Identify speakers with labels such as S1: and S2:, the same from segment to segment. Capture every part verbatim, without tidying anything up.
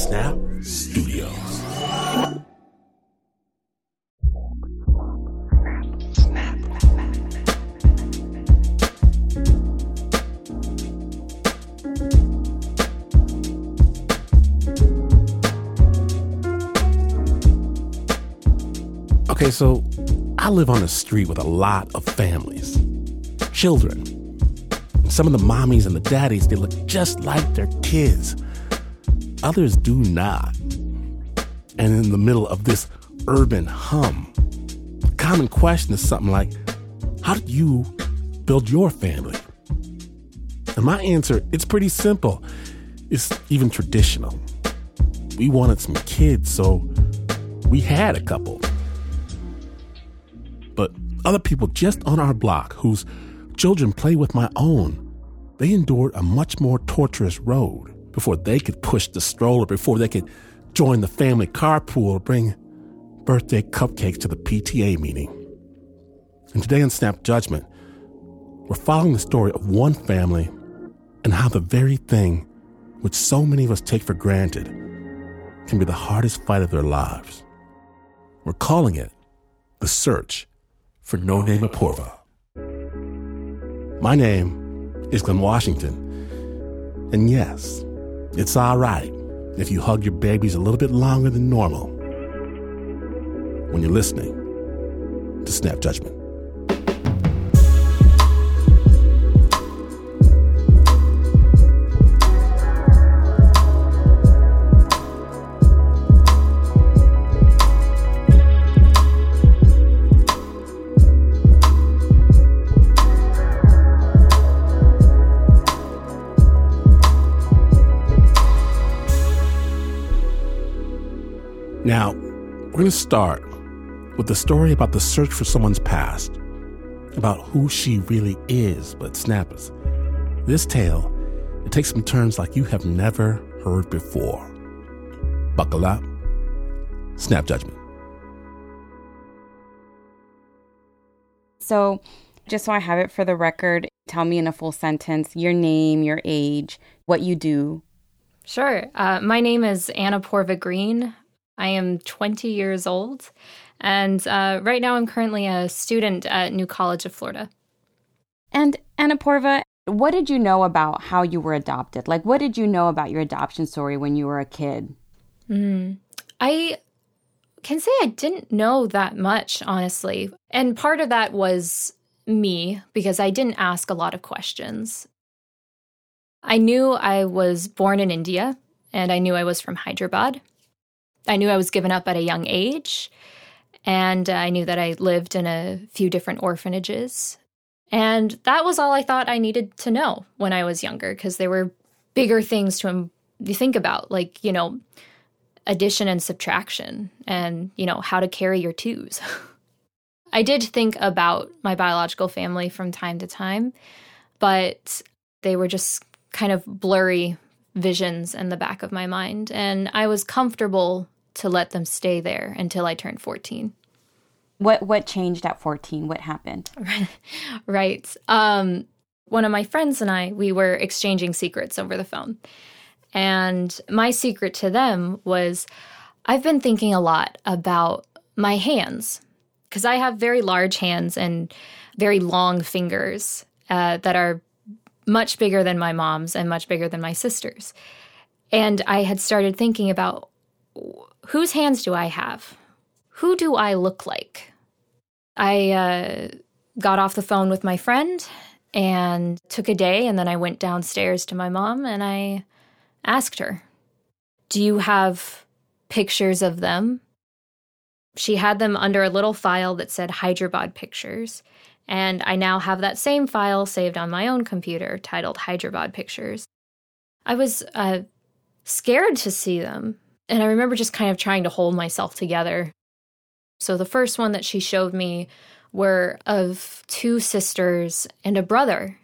S1: Snap Studios. Okay, so I live on a street with a lot of families, children. And some of the mommies and the daddies, they look just like their kids. Others do not. And in the middle of this urban hum, the common question is something like, how did you build your family? And my answer, it's pretty simple. It's even traditional. We wanted some kids, so we had a couple. But other people just on our block whose children play with my own, they endured a much more torturous road before they could push the stroller, before they could join the family carpool or bring birthday cupcakes to the P T A meeting. And today on Snap Judgment, we're following the story of one family and how the very thing which so many of us take for granted can be the hardest fight of their lives. We're calling it The Search for Noname Aporva. My name is Glenn Washington, and yes, it's all right if you hug your babies a little bit longer than normal when you're listening to Snap Judgment. Now, we're going to start with the story about the search for someone's past, about who she really is, but snappers. This tale, it takes some turns like you have never heard before. Buckle up. Snap Judgment.
S2: So, just so I have it for the record, tell me in a full sentence your name, your age, what you do.
S3: Sure. Uh, my name is Anna Porva Green. I am twenty years old, and uh, right now I'm currently a student at New College of Florida.
S2: And Anna Porva, what did you know about how you were adopted? Like, what did you know about your adoption story when you were a kid?
S3: Mm. I can say I didn't know that much, honestly. And part of that was me, because I didn't ask a lot of questions. I knew I was born in India, and I knew I was from Hyderabad. I knew I was given up at a young age, and I knew that I lived in a few different orphanages. And that was all I thought I needed to know when I was younger, because there were bigger things to um, think about, like, you know, addition and subtraction and, you know, how to carry your twos. I did think about my biological family from time to time, but they were just kind of blurry visions in the back of my mind, and I was comfortable to let them stay there until I turned fourteen.
S2: What what changed at fourteen? What happened?
S3: Right. Um, one of my friends and I, we were exchanging secrets over the phone. And my secret to them was, I've been thinking a lot about my hands, because I have very large hands and very long fingers uh, that are much bigger than my mom's and much bigger than my sister's. And I had started thinking about, whose hands do I have? Who do I look like? I uh, got off the phone with my friend and took a day, and then I went downstairs to my mom and I asked her, do you have pictures of them? She had them under a little file that said Hyderabad Pictures, and I now have that same file saved on my own computer titled Hyderabad Pictures. I was uh, scared to see them. And I remember just kind of trying to hold myself together. So the first one that she showed me were of two sisters and a brother.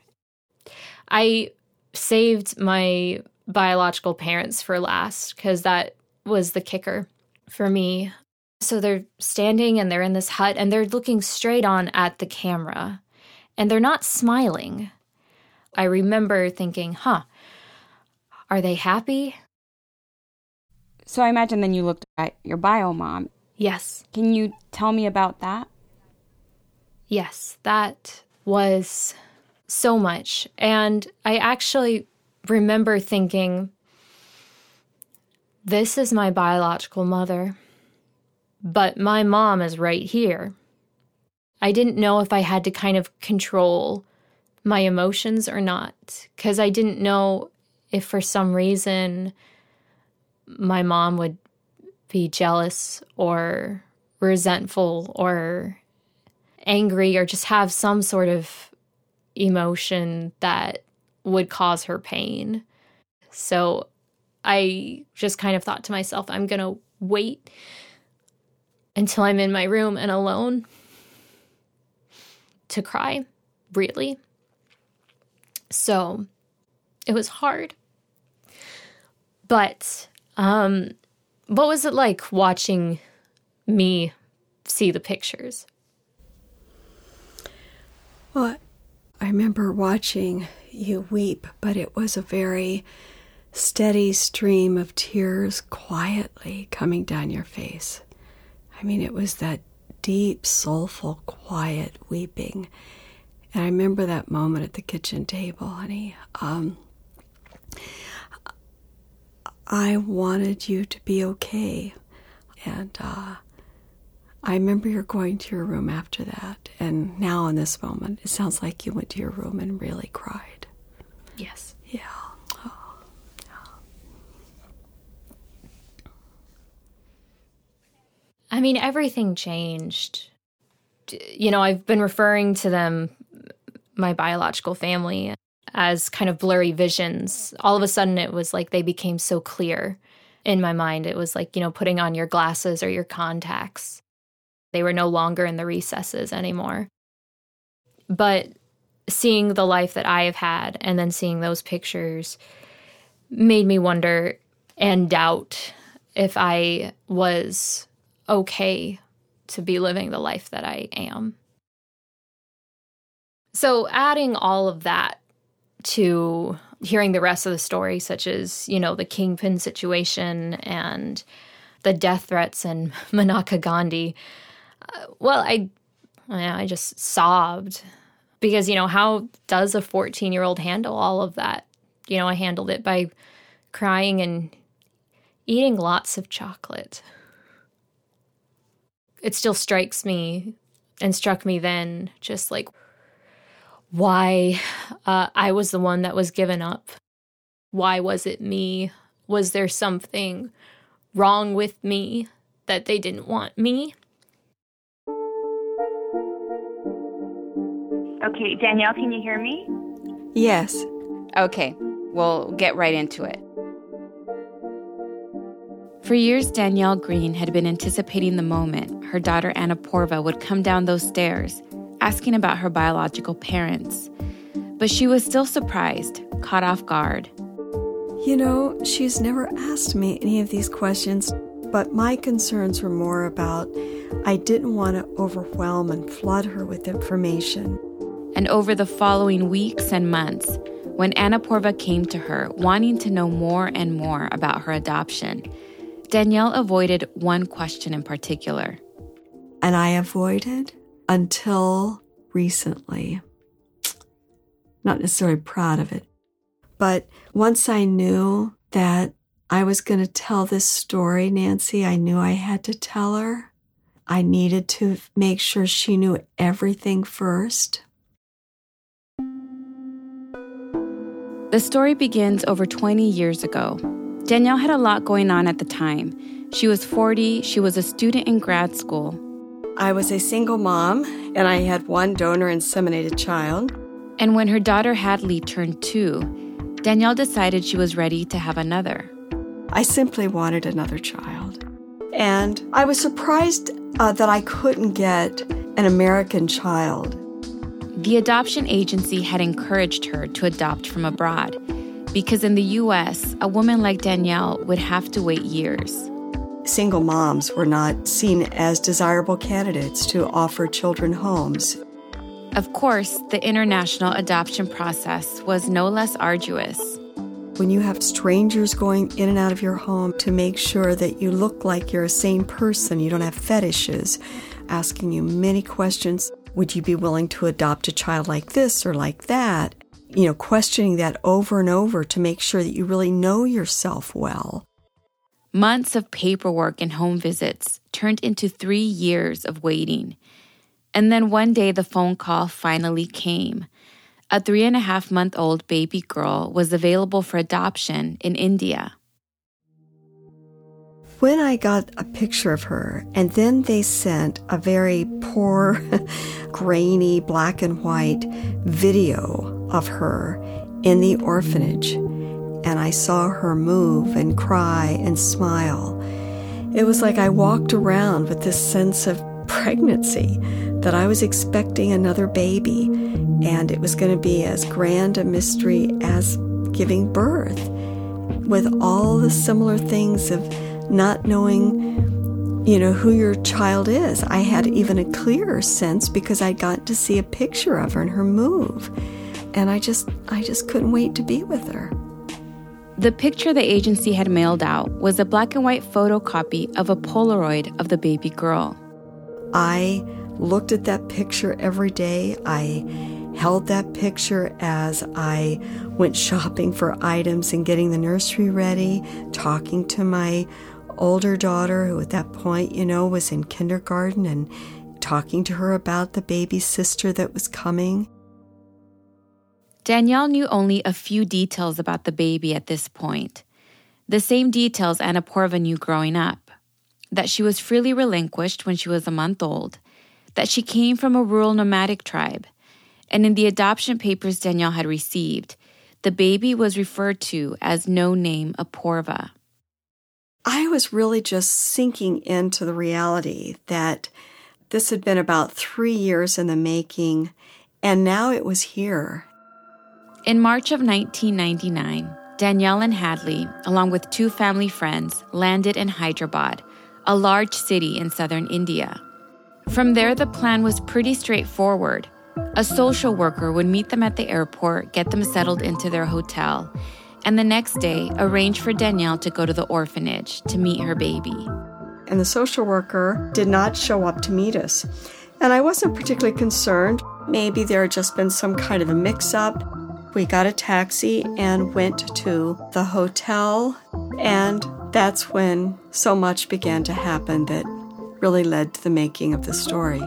S3: I saved my biological parents for last, because that was the kicker for me. So they're standing and they're in this hut and they're looking straight on at the camera and they're not smiling. I remember thinking, huh, are they happy?
S2: So I imagine then you looked at your bio mom.
S3: Yes.
S2: Can you tell me about that?
S3: Yes, that was so much. And I actually remember thinking, this is my biological mother, but my mom is right here. I didn't know if I had to kind of control my emotions or not, because I didn't know if for some reason my mom would be jealous or resentful or angry or just have some sort of emotion that would cause her pain. So I just kind of thought to myself, I'm going to wait until I'm in my room and alone to cry, really. So it was hard. But um, what was it like watching me see the pictures?
S4: Well, I remember watching you weep, but it was a very steady stream of tears quietly coming down your face. I mean, it was that deep, soulful, quiet weeping. And I remember that moment at the kitchen table, honey. Um, I wanted you to be okay. And uh, I remember you're going to your room after that. And now in this moment, it sounds like you went to your room and really cried.
S3: Yes.
S4: Yeah. Oh.
S3: I mean, everything changed. You know, I've been referring to them, my biological family, as kind of blurry visions. All of a sudden, it was like they became so clear in my mind. It was like, you know, putting on your glasses or your contacts. They were no longer in the recesses anymore. But seeing the life that I have had and then seeing those pictures made me wonder and doubt if I was okay to be living the life that I am. So adding all of that to hearing the rest of the story, such as, you know, the Kingpin situation and the death threats and Manaka Gandhi, uh, well, I, I just sobbed because, you know, how does a fourteen-year-old handle all of that? You know, I handled it by crying and eating lots of chocolate. It still strikes me and struck me then, just like why uh, I was the one that was given up. Why was it me? Was there something wrong with me that they didn't want me?
S5: Okay, Danielle, can you hear me?
S4: Yes.
S2: Okay, we'll get right into it. For years, Danielle Green had been anticipating the moment her daughter Annapurva would come down those stairs, asking about her biological parents. But she was still surprised, caught off guard.
S4: You know, she's never asked me any of these questions, but my concerns were more about I didn't want to overwhelm and flood her with information.
S2: And over the following weeks and months, when Annapurva came to her wanting to know more and more about her adoption, Danielle avoided one question in particular.
S4: And I avoided until recently. Not necessarily proud of it. But once I knew that I was going to tell this story, Nancy, I knew I had to tell her. I needed to make sure she knew everything first.
S2: The story begins over twenty years ago. Danielle had a lot going on at the time. She was forty, she was a student in grad school.
S4: I was a single mom, and I had one donor-inseminated child.
S2: And when her daughter Hadley turned two, Danielle decided she was ready to have another.
S4: I simply wanted another child. And I was surprised uh, that I couldn't get an American child.
S2: The adoption agency had encouraged her to adopt from abroad because in the U S, a woman like Danielle would have to wait years.
S4: Single moms were not seen as desirable candidates to offer children homes.
S2: Of course, the international adoption process was no less arduous.
S4: When you have strangers going in and out of your home, to make sure that you look like you're a sane person, you don't have fetishes, asking you many questions. Would you be willing to adopt a child like this or like that? You know, questioning that over and over to make sure that you really know yourself well.
S2: Months of paperwork and home visits turned into three years of waiting. And then one day the phone call finally came. A three and a half month old baby girl was available for adoption in India.
S4: When I got a picture of her, and then they sent a very poor, grainy, black and white video of her in the orphanage, and I saw her move and cry and smile, it was like I walked around with this sense of pregnancy, that I was expecting another baby, and it was going to be as grand a mystery as giving birth, with all the similar things of not knowing, you know, who your child is. I had even a clearer sense because I got to see a picture of her and her move, and I just, I just couldn't wait to be with her.
S2: The picture the agency had mailed out was a black and white photocopy of a Polaroid of the baby girl.
S4: I looked at that picture every day. I held that picture as I went shopping for items and getting the nursery ready, talking to my older daughter, who at that point, you know, was in kindergarten, and talking to her about the baby sister that was coming.
S2: Danielle knew only a few details about the baby at this point. The same details Anna Porva knew growing up. That she was freely relinquished when she was a month old. That she came from a rural nomadic tribe. And in the adoption papers Danielle had received, the baby was referred to as No Name Apoorva.
S4: I was really just sinking into the reality that this had been about three years in the making, and now it was here.
S2: In March of nineteen ninety-nine, Danielle and Hadley, along with two family friends, landed in Hyderabad, a large city in southern India. From there, the plan was pretty straightforward. A social worker would meet them at the airport, get them settled into their hotel, and the next day arrange for Danielle to go to the orphanage to meet her baby.
S4: And the social worker did not show up to meet us. And I wasn't particularly concerned. Maybe there had just been some kind of a mix-up. We got a taxi and went to the hotel, and that's when so much began to happen that really led to the making of the story.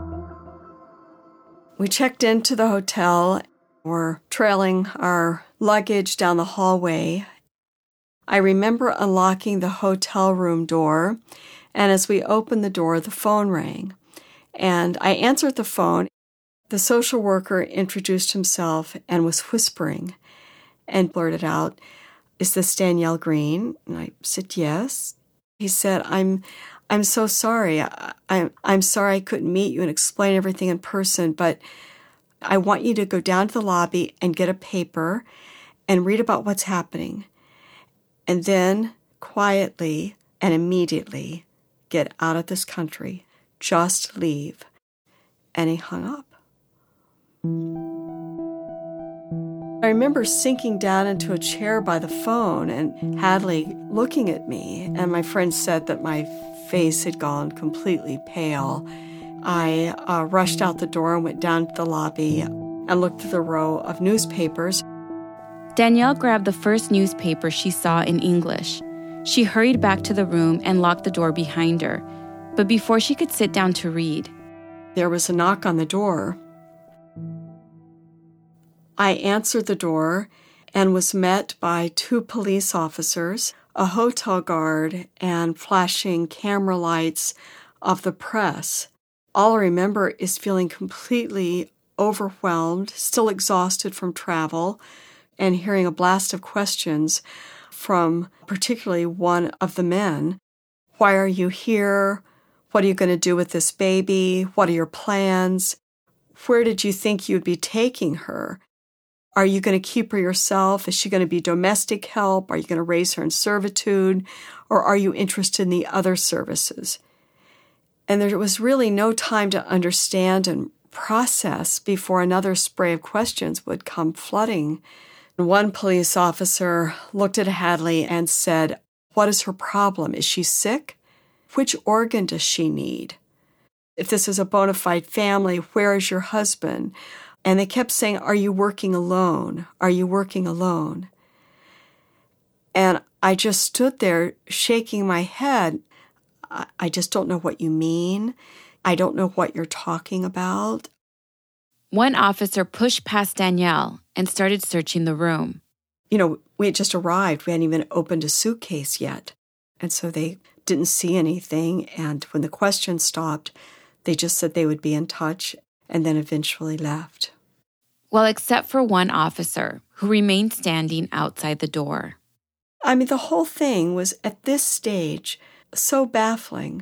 S4: We checked into the hotel. We're trailing our luggage down the hallway. I remember unlocking the hotel room door, and as we opened the door, the phone rang. And I answered the phone. The social worker introduced himself and was whispering and blurted out, "Is this Danielle Green?" And I said, "Yes." He said, I'm I'm so sorry. I, I'm, I'm sorry I couldn't meet you and explain everything in person, but I want you to go down to the lobby and get a paper and read about what's happening. And then quietly and immediately get out of this country. Just leave." And he hung up. I remember sinking down into a chair by the phone and Hadley looking at me, and my friend said that my face had gone completely pale. I uh, rushed out the door and went down to the lobby and looked at the row of newspapers.
S2: Danielle grabbed the first newspaper she saw in English. She hurried back to the room and locked the door behind her. But before she could sit down to read,
S4: there was a knock on the door. I answered the door and was met by two police officers, a hotel guard, and flashing camera lights of the press. All I remember is feeling completely overwhelmed, still exhausted from travel, and hearing a blast of questions from particularly one of the men. Why are you here? What are you going to do with this baby? What are your plans? Where did you think you'd be taking her? Are you going to keep her yourself? Is she going to be domestic help? Are you going to raise her in servitude? Or are you interested in the other services? And there was really no time to understand and process before another spray of questions would come flooding One police officer looked at Hadley and said, "What is her problem? Is she sick? Which organ does she need? If this is a bona fide family, where is your husband?" And they kept saying, "Are you working alone? Are you working alone?" And I just stood there shaking my head. I just don't know what you mean. I don't know what you're talking about.
S2: One officer pushed past Danielle and started searching the room.
S4: You know, we had just arrived. We hadn't even opened a suitcase yet. And so they didn't see anything. And when the question stopped, they just said they would be in touch and then eventually left.
S2: Well, except for one officer who remained standing outside the door.
S4: I mean, the whole thing was at this stage so baffling.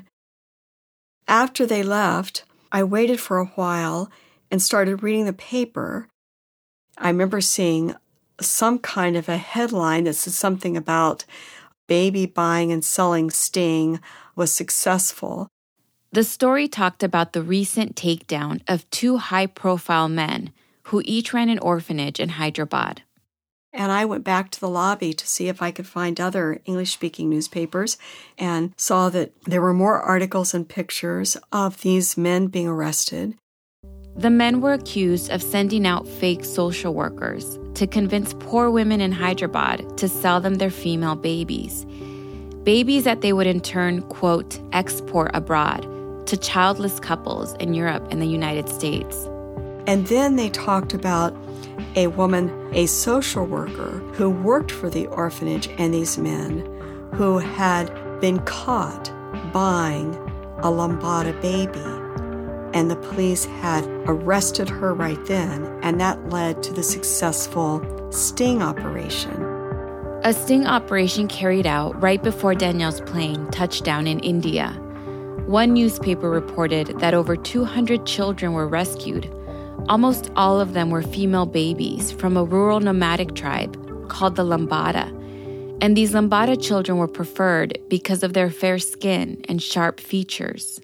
S4: After they left, I waited for a while and started reading the paper. I remember seeing some kind of a headline that said something about baby buying and selling sting was successful.
S2: The story talked about the recent takedown of two high-profile men who each ran an orphanage in Hyderabad.
S4: And I went back to the lobby to see if I could find other English-speaking newspapers and saw that there were more articles and pictures of these men being arrested.
S2: The men were accused of sending out fake social workers to convince poor women in Hyderabad to sell them their female babies. Babies that they would in turn, quote, export abroad to childless couples in Europe and the United States.
S4: And then they talked about a woman, a social worker, who worked for the orphanage and these men who had been caught buying a lambada baby. And the police had arrested her right then, and that led to the successful sting operation.
S2: A sting operation carried out right before Danielle's plane touched down in India. One newspaper reported that over two hundred children were rescued. Almost all of them were female babies from a rural nomadic tribe called the Lambada. And these Lambada children were preferred because of their fair skin and sharp features.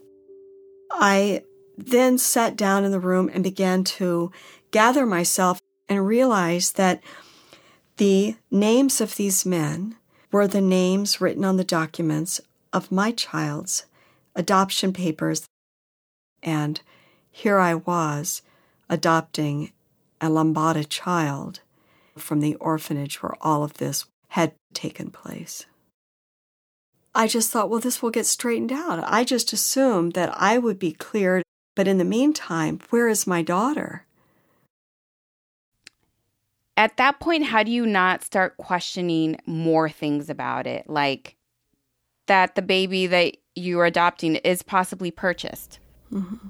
S4: I then sat down in the room and began to gather myself and realized that the names of these men were the names written on the documents of my child's adoption papers. And here I was, adopting a Lambada child from the orphanage where all of this had taken place. I just thought, well, this will get straightened out. I just assumed that I would be cleared, but in the meantime, where is my daughter?
S6: At that point, how do you not start questioning more things about it, like that the baby that you are adopting is possibly purchased?
S4: Mm-hmm.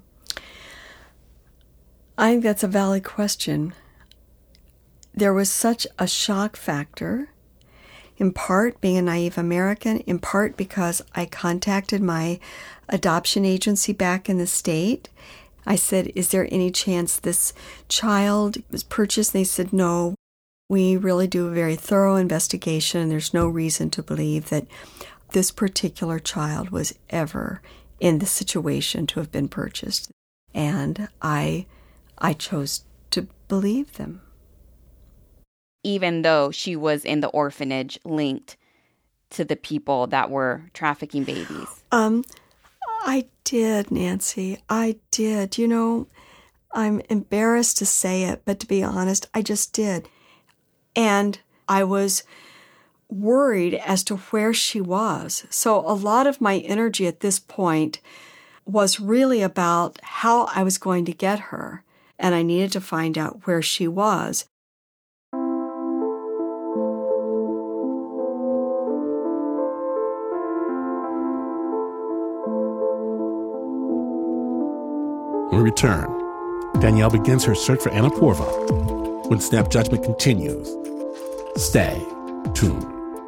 S4: I think that's a valid question. There was such a shock factor, in part being a naive American, in part because I contacted my adoption agency back in the state. I said, is there any chance this child was purchased? And they said, no, we really do a very thorough investigation. There's no reason to believe that this particular child was ever in the situation to have been purchased. And I... I chose to believe them.
S6: Even though she was in the orphanage linked to the people that were trafficking babies?
S4: Um, I did, Nancy. I did. You know, I'm embarrassed to say it, but to be honest, I just did. And I was worried as to where she was. So a lot of my energy at this point was really about how I was going to get her. And I needed to find out where she was.
S1: When we return, Danielle begins her search for Anna Porva. When Snap Judgment continues, stay tuned.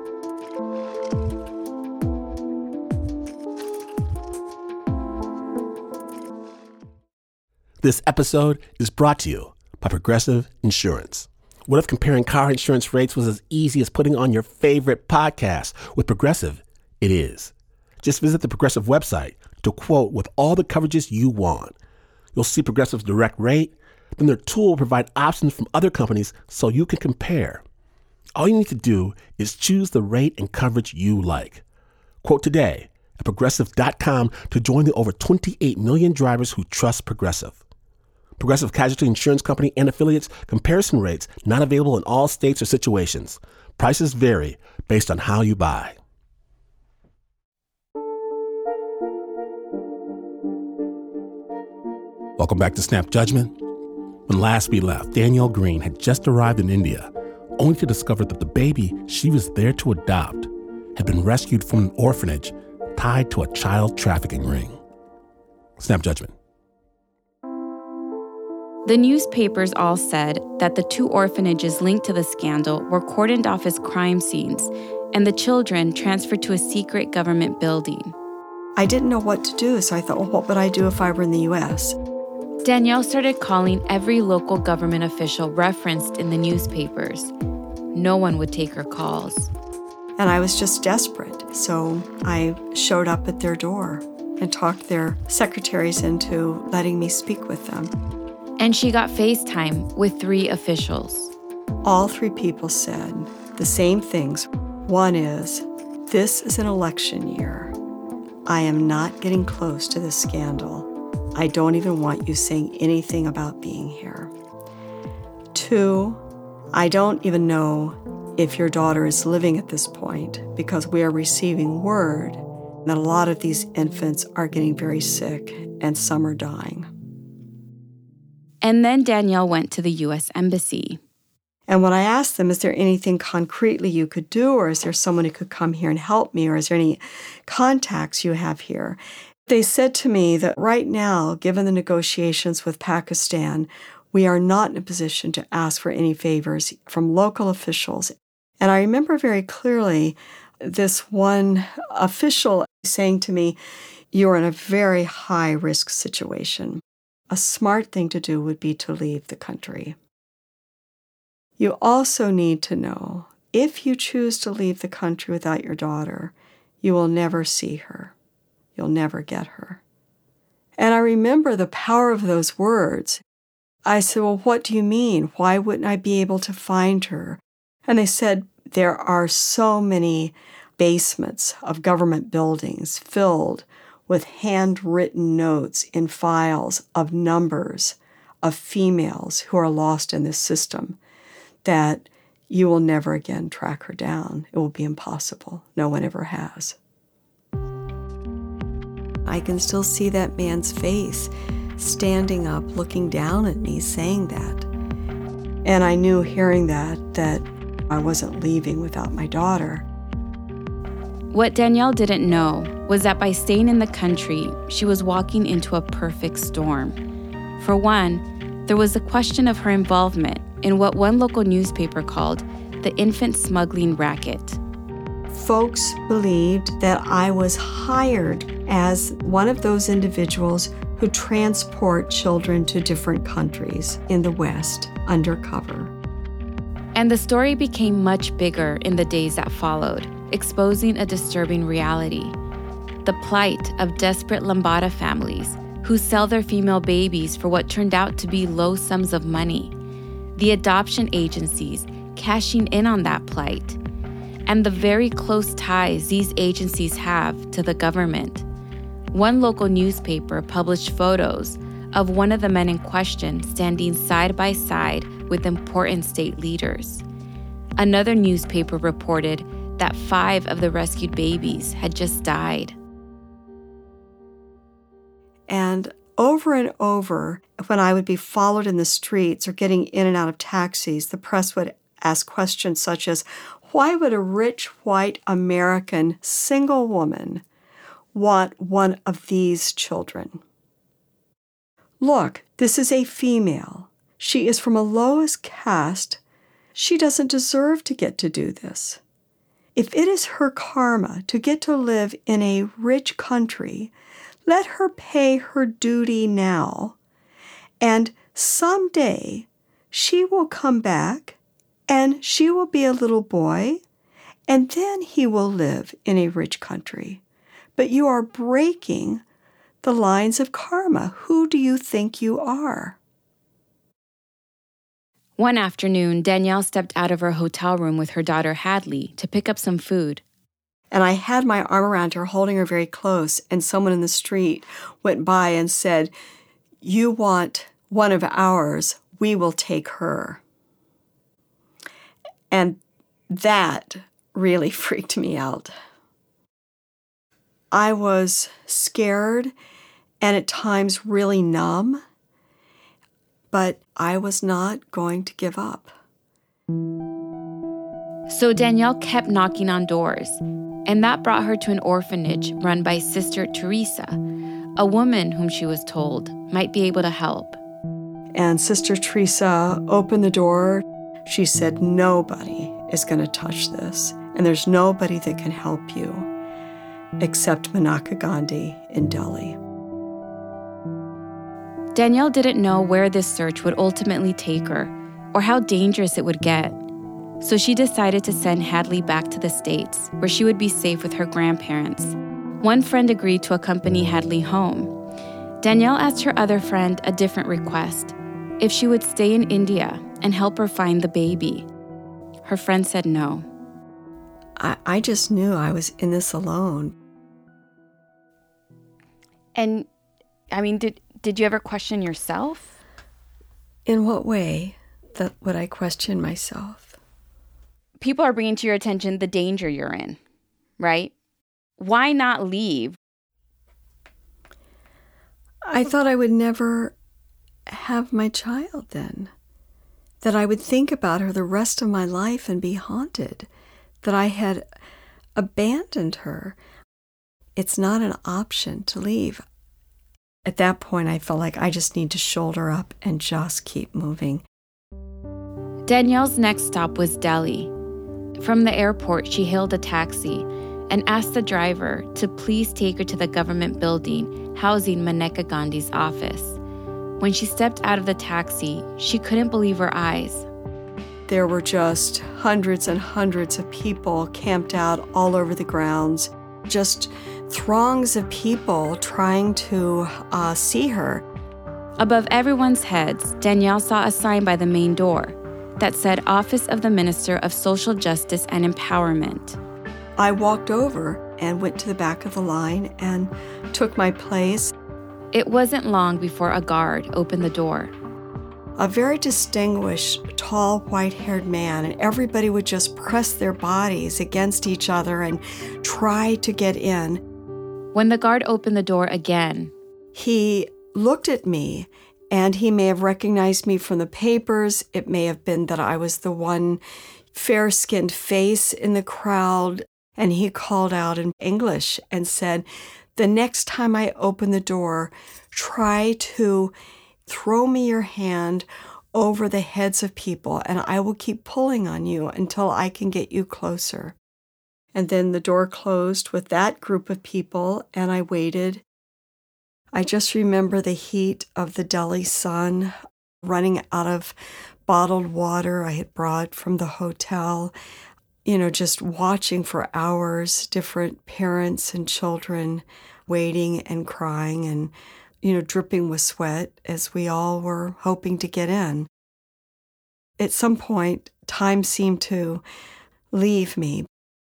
S1: This episode is brought to you by Progressive Insurance. What if comparing car insurance rates was as easy as putting on your favorite podcast? With Progressive, it is. Just visit the Progressive website to quote with all the coverages you want. You'll see Progressive's direct rate, then their tool will provide options from other companies so you can compare. All you need to do is choose the rate and coverage you like. Quote today at Progressive dot com to join the over twenty-eight million drivers who trust Progressive. Progressive Casualty Insurance Company and affiliates. Comparison rates not available in all states or situations. Prices vary based on how you buy. Welcome back to Snap Judgment. When last we left, Danielle Green had just arrived in India, only to discover that the baby she was there to adopt had been rescued from an orphanage tied to a child trafficking ring. Snap Judgment.
S2: The newspapers all said that the two orphanages linked to the scandal were cordoned off as crime scenes and the children transferred to a secret government building.
S4: I didn't know what to do, so I thought, well, what would I do if I were in the U S?
S2: Danielle started calling every local government official referenced in the newspapers. No one would take her calls.
S4: And I was just desperate, so I showed up at their door and talked their secretaries into letting me speak with them.
S2: And she got FaceTime with three officials.
S4: All three people said the same things. One is, this is an election year. I am not getting close to this scandal. I don't even want you saying anything about being here. Two, I don't even know if your daughter is living at this point because we are receiving word that a lot of these infants are getting very sick and some are dying.
S2: And then Danielle went to the U S Embassy.
S4: And when I asked them, is there anything concretely you could do, or is there someone who could come here and help me, or is there any contacts you have here? They said to me that right now, given the negotiations with Pakistan, we are not in a position to ask for any favors from local officials. And I remember very clearly this one official saying to me, you're in a very high-risk situation. A smart thing to do would be to leave the country. You also need to know, if you choose to leave the country without your daughter, you will never see her. You'll never get her. And I remember the power of those words. I said, well, what do you mean? Why wouldn't I be able to find her? And they said, there are so many basements of government buildings filled with handwritten notes in files of numbers of females who are lost in this system that you will never again track her down. It will be impossible. No one ever has. I can still see that man's face standing up, looking down at me, saying that. And I knew hearing that, that I wasn't leaving without my daughter.
S2: What Danielle didn't know was that by staying in the country, she was walking into a perfect storm. For one, there was the question of her involvement in what one local newspaper called the infant smuggling racket.
S4: Folks believed that I was hired as one of those individuals who transport children to different countries in the West undercover.
S2: And the story became much bigger in the days that followed, exposing a disturbing reality: the plight of desperate lambada families who sell their female babies for what turned out to be low sums of money, the adoption agencies cashing in on that plight, and the very close ties these agencies have to the government. One local newspaper published photos of one of the men in question standing side by side with important state leaders. Another newspaper reported that five of the rescued babies had just died.
S4: And over and over, when I would be followed in the streets or getting in and out of taxis, the press would ask questions such as, why would a rich white American single woman want one of these children? Look, this is a female. She is from a lowest caste. She doesn't deserve to get to do this. If it is her karma to get to live in a rich country, let her pay her duty now, and someday she will come back and she will be a little boy, and then he will live in a rich country. But you are breaking the lines of karma. Who do you think you are?
S2: One afternoon, Danielle stepped out of her hotel room with her daughter Hadley to pick up some food.
S4: And I had my arm around her, holding her very close, and someone in the street went by and said, "You want one of ours, we will take her." And that really freaked me out. I was scared and at times really numb, but I was not going to give up.
S2: So Danielle kept knocking on doors, and that brought her to an orphanage run by Sister Teresa, a woman whom she was told might be able to help.
S4: And Sister Teresa opened the door. She said, "Nobody is going to touch this, and there's nobody that can help you except Maneka Gandhi in Delhi."
S2: Danielle didn't know where this search would ultimately take her or how dangerous it would get. So she decided to send Hadley back to the States, where she would be safe with her grandparents. One friend agreed to accompany Hadley home. Danielle asked her other friend a different request, if she would stay in India and help her find the baby. Her friend said no.
S4: I, I just knew I was in this alone.
S6: And, I mean, did did you ever question yourself?
S4: In what way that would I question myself?
S6: People are bringing to your attention the danger you're in, right? Why not leave?
S4: I thought I would never have my child then, that I would think about her the rest of my life and be haunted, that I had abandoned her. It's not an option to leave. At that point, I felt like I just need to shoulder up and just keep moving.
S2: Danielle's next stop was Delhi. From the airport, she hailed a taxi and asked the driver to please take her to the government building housing Maneka Gandhi's office. When she stepped out of the taxi, she couldn't believe her eyes.
S4: There were just hundreds and hundreds of people camped out all over the grounds, just throngs of people trying to uh, see her.
S2: Above everyone's heads, Danielle saw a sign by the main door that said Office of the Minister of Social Justice and Empowerment.
S4: I walked over and went to the back of the line and took my place.
S2: It wasn't long before a guard opened the door.
S4: A very distinguished, tall, white-haired man, and everybody would just press their bodies against each other and try to get in.
S2: When the guard opened the door again,
S4: he looked at me, and he may have recognized me from the papers. It may have been that I was the one fair-skinned face in the crowd, and he called out in English and said, "The next time I open the door, try to throw me your hand over the heads of people, and I will keep pulling on you until I can get you closer." And then the door closed with that group of people, and I waited. I just remember the heat of the Delhi sun, running out of bottled water I had brought from the hotel, you know, just watching for hours, different parents and children waiting and crying and, you know, dripping with sweat as we all were hoping to get in. At some point, time seemed to leave me.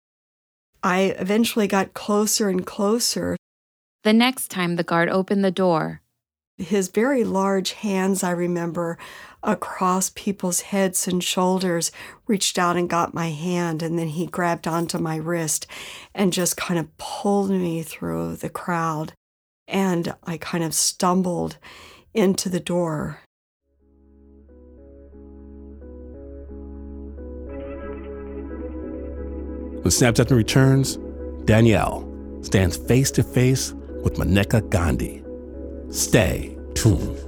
S4: I eventually got closer and closer.
S2: The next time the guard opened the door,
S4: his very large hands, I remember, across people's heads and shoulders, reached out and got my hand, and then he grabbed onto my wrist and just kind of pulled me through the crowd. And I kind of stumbled into the door.
S1: When Snap Judgment returns, Danielle stands face to face with Maneka Gandhi. Stay tuned.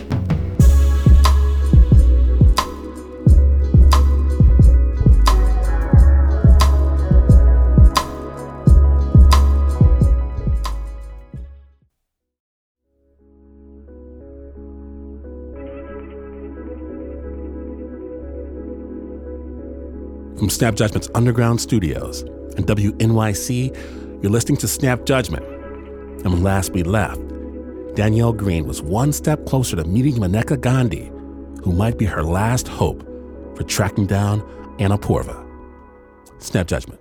S1: From Snap Judgment's underground studios and W N Y C, you're listening to Snap Judgment. And when last we left, Danielle Green was one step closer to meeting Maneka Gandhi, who might be her last hope for tracking down Anna Porva. Snap judgment.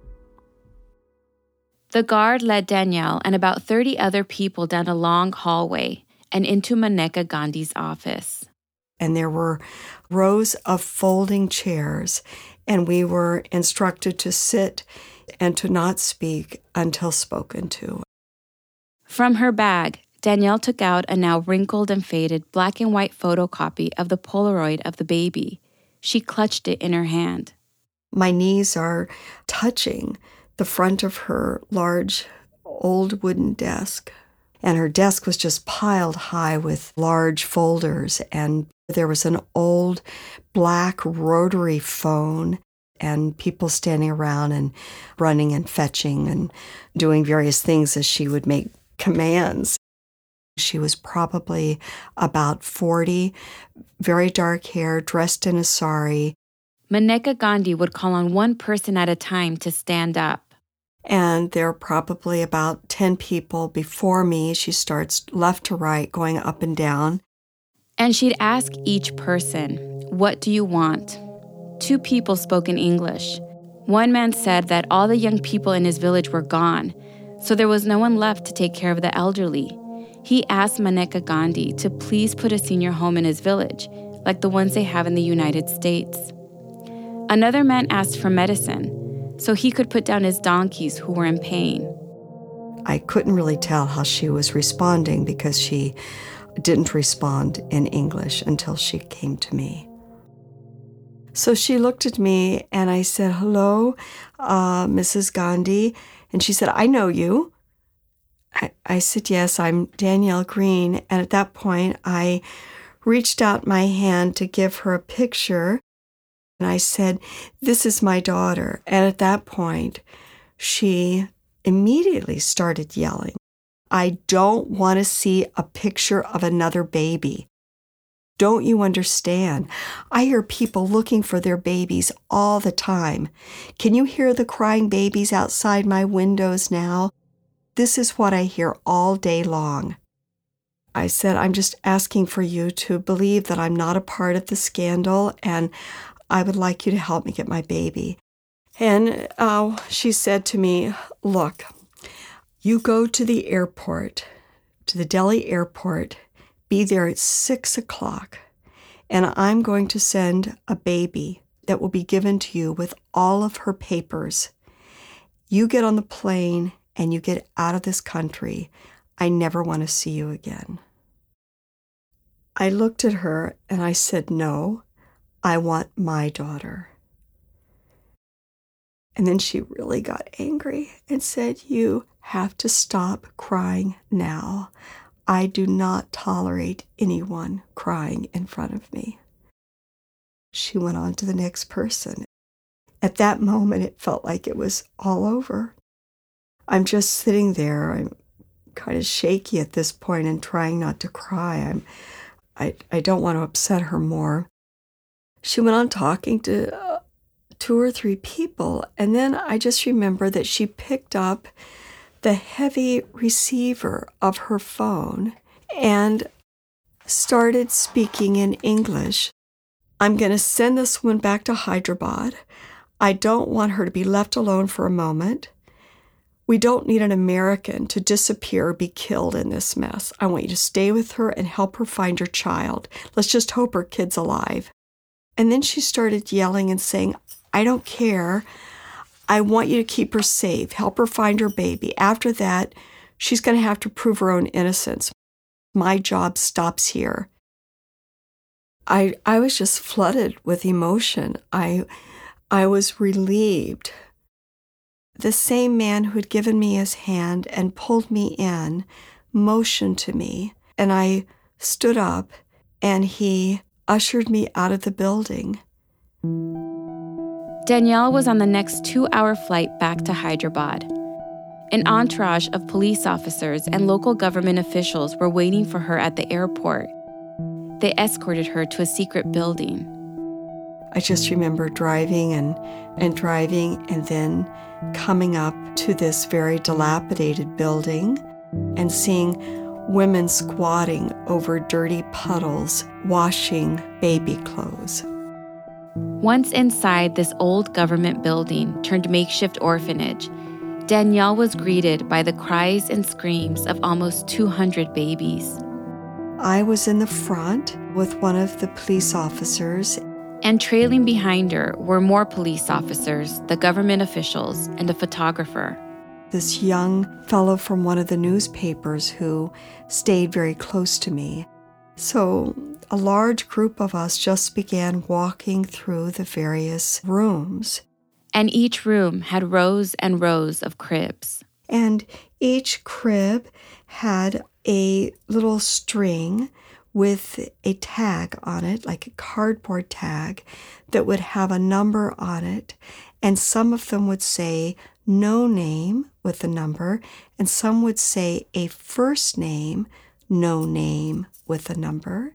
S2: The guard led Danielle and about thirty other people down a long hallway and into Maneka Gandhi's office.
S4: And there were rows of folding chairs, and we were instructed to sit and to not speak until spoken to.
S2: From her bag, Danielle took out a now wrinkled and faded black and white photocopy of the Polaroid of the baby. She clutched it in her hand.
S4: My knees are touching the front of her large old wooden desk. And her desk was just piled high with large folders. And there was an old black rotary phone and people standing around and running and fetching and doing various things as she would make commands. She was probably about forty, very dark hair, dressed in a sari.
S2: Maneka Gandhi would call on one person at a time to stand up.
S4: And there are probably about ten people before me. She starts left to right, going up and down.
S2: And she'd ask each person, "What do you want?" Two people spoke in English. One man said that all the young people in his village were gone, so there was no one left to take care of the elderly. He asked Maneka Gandhi to please put a senior home in his village, like the ones they have in the United States. Another man asked for medicine, so he could put down his donkeys who were in pain.
S4: I couldn't really tell how she was responding because she didn't respond in English until she came to me. So she looked at me and I said, "Hello, uh, Missus Gandhi." And she said, "I know you." I, I said, "Yes, I'm Danielle Green." And at that point, I reached out my hand to give her a picture. And I said, "This is my daughter." And at that point, she immediately started yelling, "I don't want to see a picture of another baby. Don't you understand? I hear people looking for their babies all the time. Can you hear the crying babies outside my windows now? This is what I hear all day long." I said, "I'm just asking for you to believe that I'm not a part of the scandal, and I would like you to help me get my baby." And uh, she said to me, "Look, you go to the airport, to the Delhi airport, be there at six o'clock, and I'm going to send a baby that will be given to you with all of her papers. You get on the plane and you get out of this country. I never want to see you again." I looked at her and I said, "No, I want my daughter." And then she really got angry and said, "You have to stop crying now. I do not tolerate anyone crying in front of me." She went on to the next person. At that moment, it felt like it was all over. I'm just sitting there. I'm kind of shaky at this point and trying not to cry. I'm, I, I don't want to upset her more. She went on talking to uh, two or three people, and then I just remember that she picked up the heavy receiver of her phone and started speaking in English. "I'm going to send this woman back to Hyderabad. I don't want her to be left alone for a moment. We don't need an American to disappear or be killed in this mess. I want you to stay with her and help her find her child. Let's just hope her kid's alive." And then she started yelling and saying, "I don't care. I want you to keep her safe. Help her find her baby. After that, she's going to have to prove her own innocence. My job stops here." I I was just flooded with emotion. I I was relieved. The same man who had given me his hand and pulled me in motioned to me, and I stood up, and he ushered me out of the building.
S2: Danielle was on the next two-hour flight back to Hyderabad. An entourage of police officers and local government officials were waiting for her at the airport. They escorted her to a secret building.
S4: I just remember driving and, and driving and then coming up to this very dilapidated building and seeing women squatting over dirty puddles, washing baby clothes.
S2: Once inside this old government building turned makeshift orphanage, Danielle was greeted by the cries and screams of almost two hundred babies.
S4: I was in the front with one of the police officers.
S2: And trailing behind her were more police officers, the government officials, and a photographer.
S4: This young fellow from one of the newspapers who stayed very close to me. So a large group of us just began walking through the various rooms.
S2: And each room had rows and rows of cribs.
S4: And each crib had a little string with a tag on it, like a cardboard tag, that would have a number on it. And some of them would say no name with a number, and some would say a first name, no name with a number.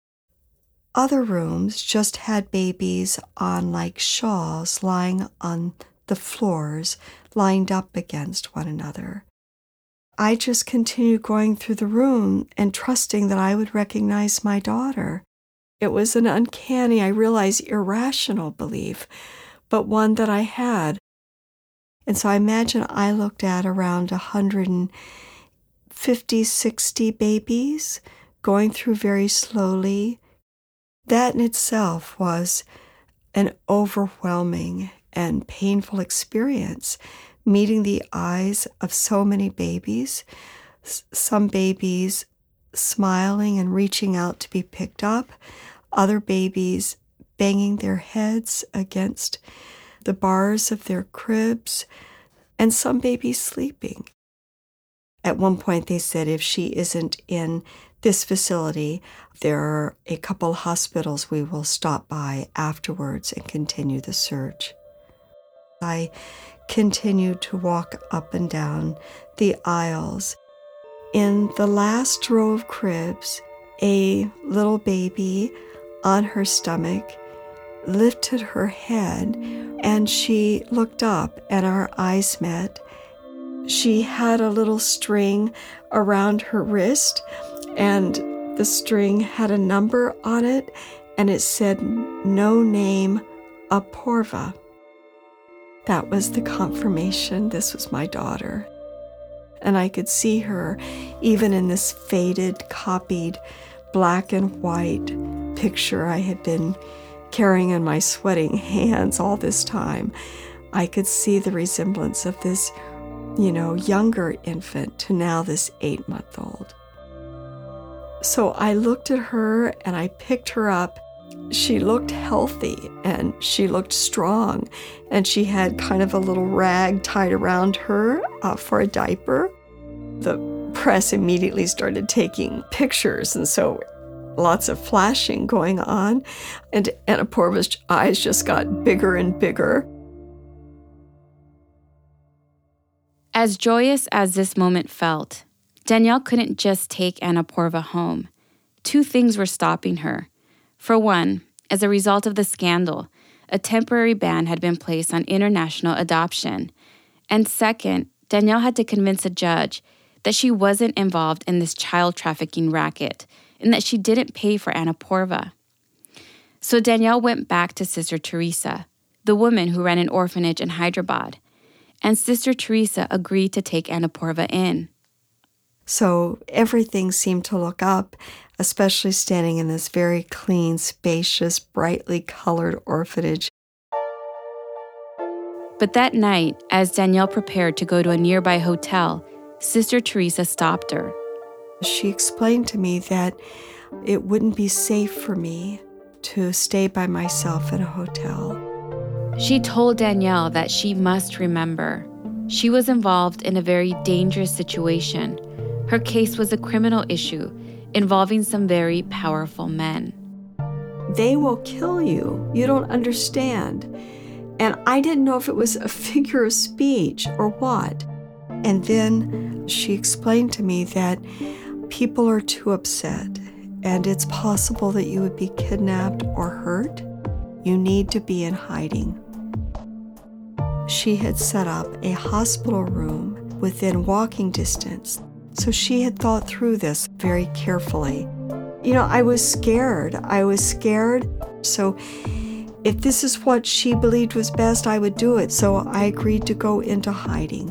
S4: Other rooms just had babies on like shawls lying on the floors, lined up against one another. I just continued going through the room and trusting that I would recognize my daughter. It was an uncanny, I realize, irrational belief, but one that I had. And so I imagine I looked at around one hundred fifty, sixty babies going through very slowly. That in itself was an overwhelming and painful experience, meeting the eyes of so many babies, some babies smiling and reaching out to be picked up, other babies banging their heads against the bars of their cribs, and some babies sleeping. At one point they said if she isn't in this facility, there are a couple hospitals we will stop by afterwards and continue the search. I continued to walk up and down the aisles. In the last row of cribs, a little baby on her stomach lifted her head and she looked up and our eyes met. She had a little string around her wrist and the string had a number on it and it said, no name, Apoorva. That was the confirmation this was my daughter. And I could see her even in this faded, copied, black and white picture I had been carrying in my sweating hands all this time. I could see the resemblance of this, you know, younger infant to now this eight-month-old. So I looked at her and I picked her up. She looked healthy and she looked strong, and she had kind of a little rag tied around her uh, for a diaper. The press immediately started taking pictures, and so lots of flashing going on, and Apoorva's eyes just got bigger and bigger.
S2: As joyous as this moment felt, Danielle couldn't just take Apoorva home. Two things were stopping her. For one, as a result of the scandal, a temporary ban had been placed on international adoption. And second, Danielle had to convince a judge that she wasn't involved in this child trafficking racket and that she didn't pay for Apoorva. So Danielle went back to Sister Teresa, the woman who ran an orphanage in Hyderabad, and Sister Teresa agreed to take Apoorva in.
S4: So everything seemed to look up, especially standing in this very clean, spacious, brightly colored orphanage.
S2: But that night, as Danielle prepared to go to a nearby hotel, Sister Teresa stopped her.
S4: She explained to me that it wouldn't be safe for me to stay by myself in a hotel.
S2: She told Danielle that she must remember she was involved in a very dangerous situation. Her case was a criminal issue involving some very powerful men.
S4: They will kill you. You don't understand. And I didn't know if it was a figure of speech or what. And then she explained to me that people are too upset and it's possible that you would be kidnapped or hurt. You need to be in hiding. She had set up a hospital room within walking distance. So she had thought through this very carefully. You know, I was scared. I was scared. So if this is what she believed was best, I would do it. So I agreed to go into hiding.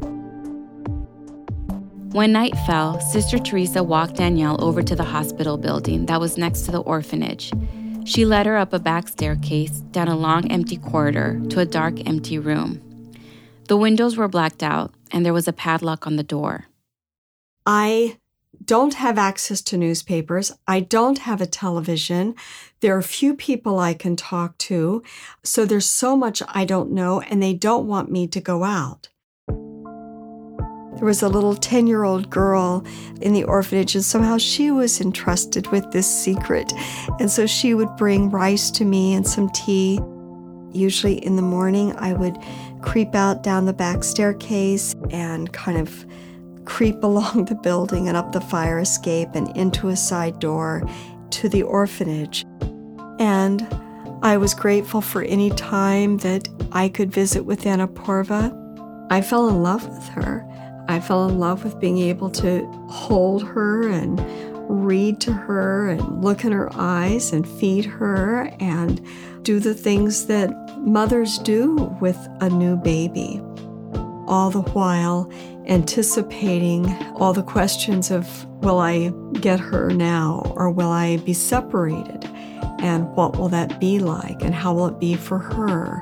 S2: When night fell, Sister Teresa walked Danielle over to the hospital building that was next to the orphanage. She led her up a back staircase, down a long empty corridor, to a dark empty room. The windows were blacked out, and there was a padlock on the door.
S4: I don't have access to newspapers. I don't have a television. There are few people I can talk to. So there's so much I don't know, and they don't want me to go out. There was a little ten-year-old girl in the orphanage, and somehow she was entrusted with this secret. And so she would bring rice to me and some tea. Usually in the morning, I would creep out down the back staircase and kind of creep along the building and up the fire escape and into a side door to the orphanage. And I was grateful for any time that I could visit with Anna Porva. I fell in love with her. I fell in love with being able to hold her and read to her and look in her eyes and feed her and do the things that mothers do with a new baby. All the while anticipating all the questions of, will I get her now or will I be separated? And what will that be like? And how will it be for her?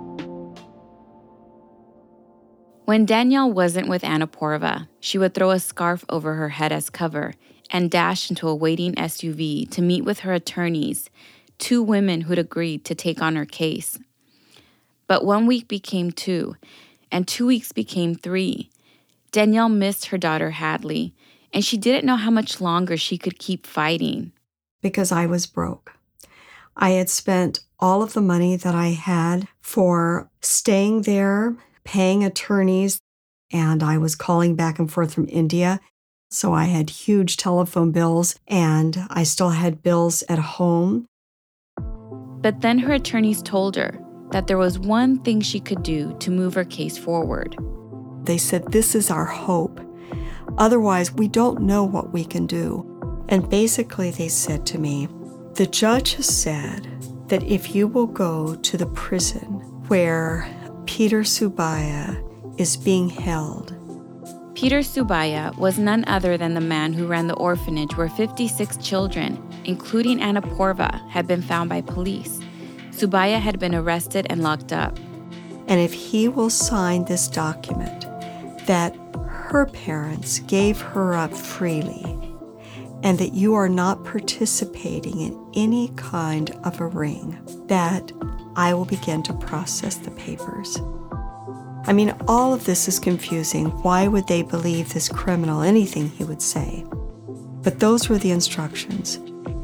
S2: When Danielle wasn't with Anna Porva, she would throw a scarf over her head as cover and dash into a waiting S U V to meet with her attorneys, two women who'd agreed to take on her case. But one week became two, and two weeks became three. Danielle missed her daughter Hadley, and she didn't know how much longer she could keep fighting.
S4: Because I was broke. I had spent all of the money that I had for staying there, paying attorneys, and I was calling back and forth from India. So I had huge telephone bills, and I still had bills at home.
S2: But then her attorneys told her that there was one thing she could do to move her case forward.
S4: They said, this is our hope. Otherwise, we don't know what we can do. And basically, they said to me, the judge has said that if you will go to the prison where Peter Subbiah is being held.
S2: Peter Subbiah was none other than the man who ran the orphanage where fifty-six children, including Anna Porva, had been found by police. Subbiah had been arrested and locked up.
S4: And if he will sign this document that her parents gave her up freely and that you are not participating in any kind of a ring, that I will begin to process the papers. I mean, all of this is confusing. Why would they believe this criminal anything he would say? But those were the instructions.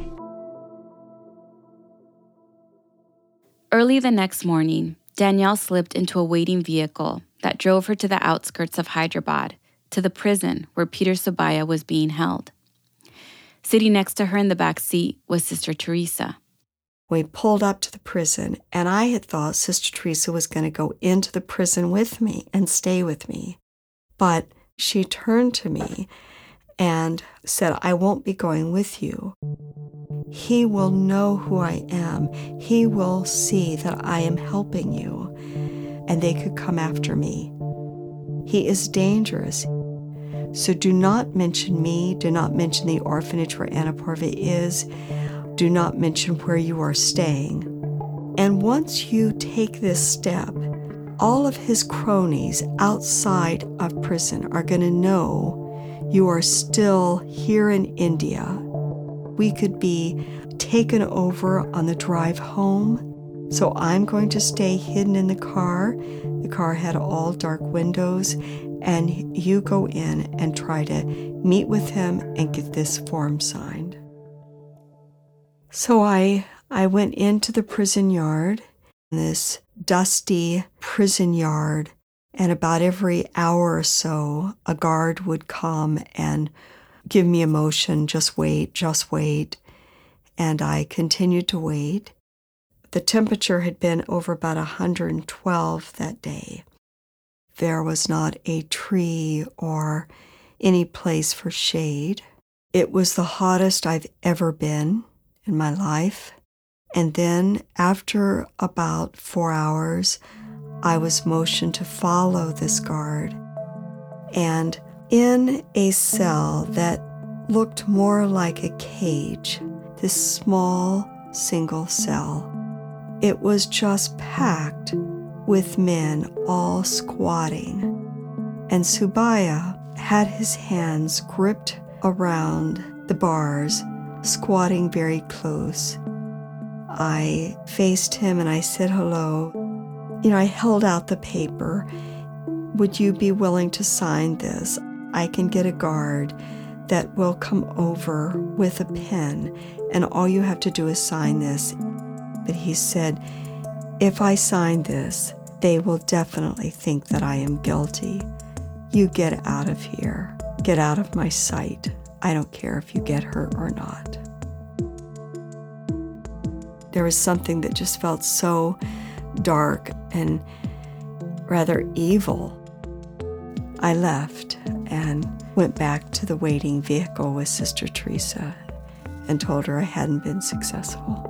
S2: Early the next morning, Danielle slipped into a waiting vehicle that drove her to the outskirts of Hyderabad, to the prison where Peter Subbiah was being held. Sitting next to her in the back seat was Sister Teresa.
S4: We pulled up to the prison, and I had thought Sister Teresa was going to go into the prison with me and stay with me. But she turned to me and said, I won't be going with you. He will know who I am. He will see that I am helping you, and they could come after me. He is dangerous. So do not mention me. Do not mention the orphanage where Anna Porva is. Do not mention where you are staying. And once you take this step, all of his cronies outside of prison are going to know you are still here in India. We could be taken over on the drive home. So I'm going to stay hidden in the car. The car had all dark windows, and you go in and try to meet with him and get this form signed. So I I went into the prison yard, this dusty prison yard, and about every hour or so, a guard would come and give me a motion, just wait, just wait. And I continued to wait. The temperature had been over about one hundred twelve that day. There was not a tree or any place for shade. It was the hottest I've ever been in my life. And then after about four hours, I was motioned to follow this guard. And in a cell that looked more like a cage, this small single cell, it was just packed with men all squatting. And Subbiah had his hands gripped around the bars, squatting very close. I faced him and I said hello. You know, I held out the paper. Would you be willing to sign this? I can get a guard that will come over with a pen, and all you have to do is sign this. But he said, if I sign this, they will definitely think that I am guilty. You get out of here. Get out of my sight. I don't care if you get hurt or not. There was something that just felt so dark and rather evil. I left and went back to the waiting vehicle with Sister Teresa and told her I hadn't been successful.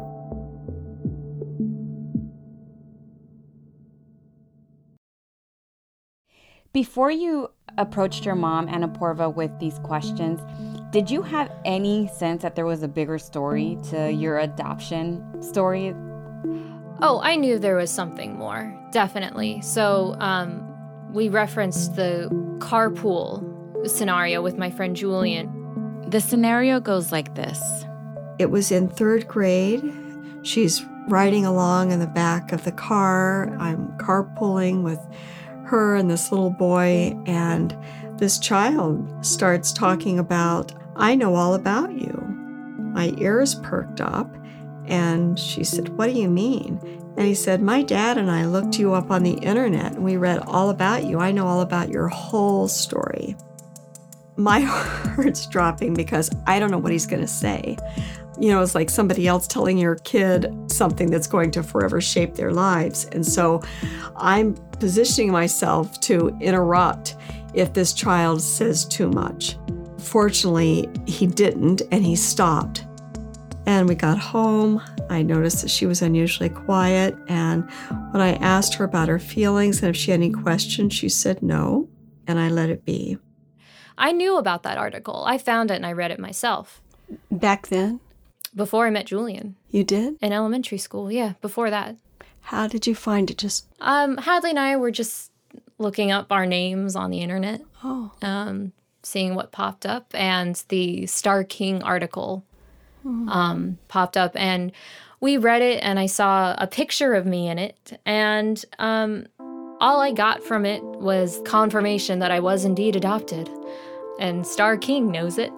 S6: Before you approached your mom, Anna Porva, with these questions, did you have any sense that there was a bigger story to your adoption story?
S3: Oh, I knew there was something more, definitely. So um, we referenced the carpool scenario with my friend Julian.
S2: The scenario goes like this.
S4: It was in third grade. She's riding along in the back of the car. I'm carpooling with her and this little boy, and this child starts talking about, I know all about you. My ears perked up, and she said, what do you mean? And he said, my dad and I looked you up on the internet, and we read all about you. I know all about your whole story. My heart's dropping because I don't know what he's going to say. You know, it's like somebody else telling your kid something that's going to forever shape their lives. And so I'm positioning myself to interrupt if this child says too much. Fortunately, he didn't, and he stopped. And we got home. I noticed that she was unusually quiet. And when I asked her about her feelings and if she had any questions, she said no, and I let it be.
S3: I knew about that article. I found it and I read it myself.
S4: Back then?
S3: Before I met Julian.
S4: You did?
S3: In elementary school, yeah, before that.
S4: How did you find it? Just
S3: um, Hadley and I were just looking up our names on the internet.
S4: Oh.
S3: Um, seeing what popped up, and the Star King article mm-hmm. um, popped up, and we read it, and I saw a picture of me in it, and um, all I got from it was confirmation that I was indeed adopted, and Star King knows it,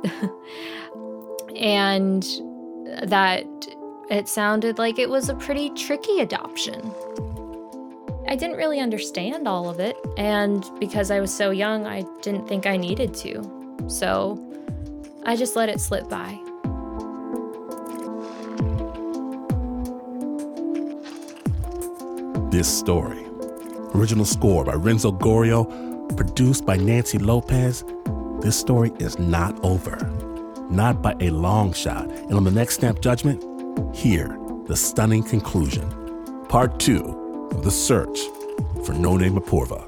S3: and that it sounded like it was a pretty tricky adoption. I didn't really understand all of it, and because I was so young, I didn't think I needed to. So I just let it slip by.
S1: This story, original score by Renzo Gorrio, produced by Nancy Lopez. This story is not over, not by a long shot. And on the next Snap Judgment, hear the stunning conclusion. Part two of the search for No-Name Apoorva.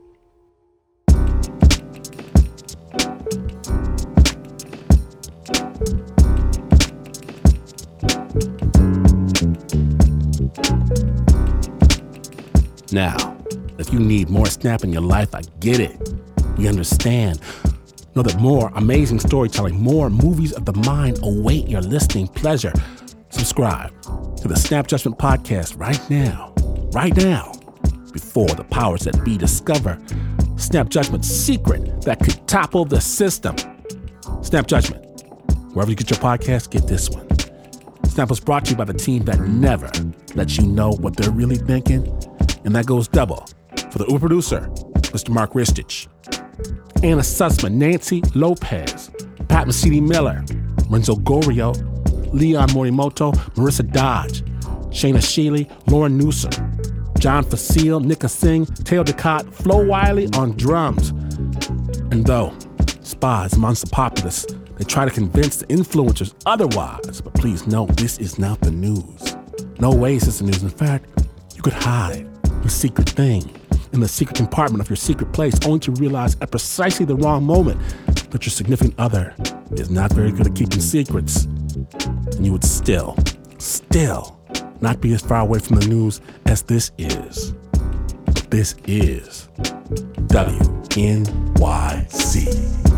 S1: Now, if you need more Snap in your life, I get it. We understand. Know that more amazing storytelling, more movies of the mind await your listening pleasure. Subscribe to the Snap Judgment podcast right now, right now, before the powers that be discover Snap Judgment's secret that could topple the system. Snap Judgment. Wherever you get your podcast, get this one. Snap was brought to you by the team that never lets you know what they're really thinking. And that goes double for the Uber producer, Mister Mark Ristich, Anna Sussman, Nancy Lopez, Pat Mesiti-Miller, Renzo Gorrio, Leon Morimoto, Marissa Dodge, Shayna Sheely, Lauren Newsom, John Facile, Nika Singh, Teo Ducott, Flo Wiley on drums. And though Spa is amongst the populace, they try to convince the influencers otherwise. But please note, this is not the news. No way, Sister News. In fact, you could hide the secret thing in the secret compartment of your secret place, only to realize at precisely the wrong moment that your significant other is not very good at keeping secrets. And you would still, still not be as far away from the news as this is. This is W N Y C.